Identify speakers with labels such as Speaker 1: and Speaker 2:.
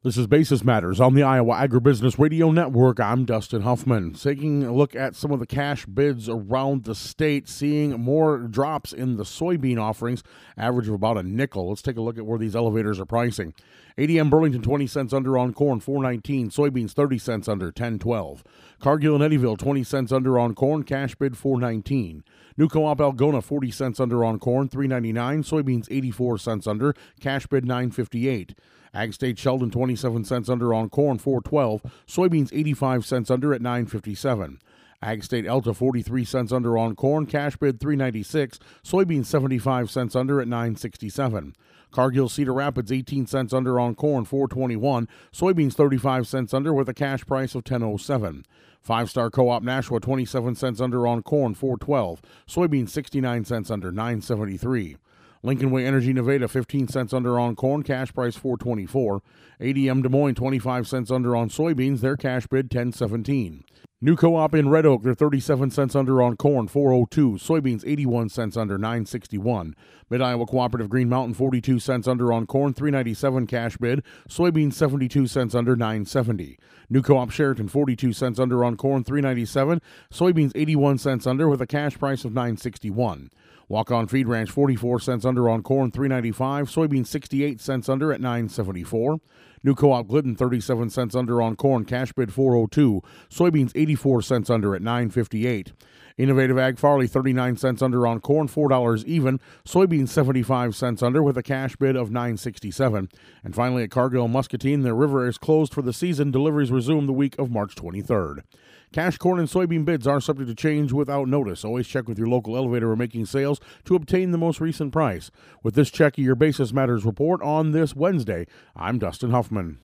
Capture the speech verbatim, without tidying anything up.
Speaker 1: This is Basis Matters on the Iowa Agribusiness Radio Network. I'm Dustin Huffman. Taking a look at some of the cash bids around the state, seeing more drops in the soybean offerings, average of about a nickel. Let's take a look at where these elevators are pricing. A D M Burlington, twenty cents under on corn, four nineteen. Soybeans, thirty cents under, ten twelve. Cargill and Eddyville, twenty cents under on corn, cash bid, four nineteen. New Co-op Algona, forty cents under on corn, three ninety-nine. Soybeans, eighty-four cents under, cash bid, nine fifty-eight. Ag State Sheldon, twenty-seven cents under on corn, four twelve. Soybeans, eighty-five cents under at nine fifty-seven. Ag State Elta, forty-three cents under on corn, cash bid, three ninety-six. Soybeans, seventy-five cents under at nine sixty-seven. Cargill Cedar Rapids, eighteen cents under on corn, four twenty-one. Soybeans, thirty-five cents under with a cash price of ten oh seven. Five Star Co-op Nashua, twenty-seven cents under on corn, four twelve. Soybeans, sixty-nine cents under, nine seventy-three. Lincoln Way Energy Nevada, fifteen cents under on corn, cash price four twenty-four. A D M Des Moines, twenty-five cents under on soybeans, their cash bid ten seventeen. New Co-op in Red Oak, they're thirty-seven cents under on corn, four oh two. Soybeans, eighty-one cents under, nine sixty-one. Mid-Iowa Cooperative Green Mountain, forty-two cents under on corn, three ninety-seven cash bid. Soybeans, seventy-two cents under, nine seventy. New Co-op Sheraton, forty-two cents under on corn, three ninety-seven. Soybeans, eighty-one cents under with a cash price of nine sixty-one. Walk-On Feed Ranch, forty-four cents under on corn, three ninety-five. Soybeans, sixty-eight cents under at nine seventy-four. New Co-op Glidden, thirty-seven cents under on corn, cash bid four oh two. Soybeans, eighty-four cents under at nine fifty-eight. Innovative Ag Farley, thirty-nine cents under on corn, four dollars even. Soybeans, seventy-five cents under with a cash bid of nine sixty-seven. And finally at Cargill Muscatine, their river is closed for the season. Deliveries resume the week of March twenty-third. Cash corn and soybean bids are subject to change without notice. Always check with your local elevator or making sales to obtain the most recent price. With this check of your Basis Matters report on this Wednesday, I'm Dustin Huffman.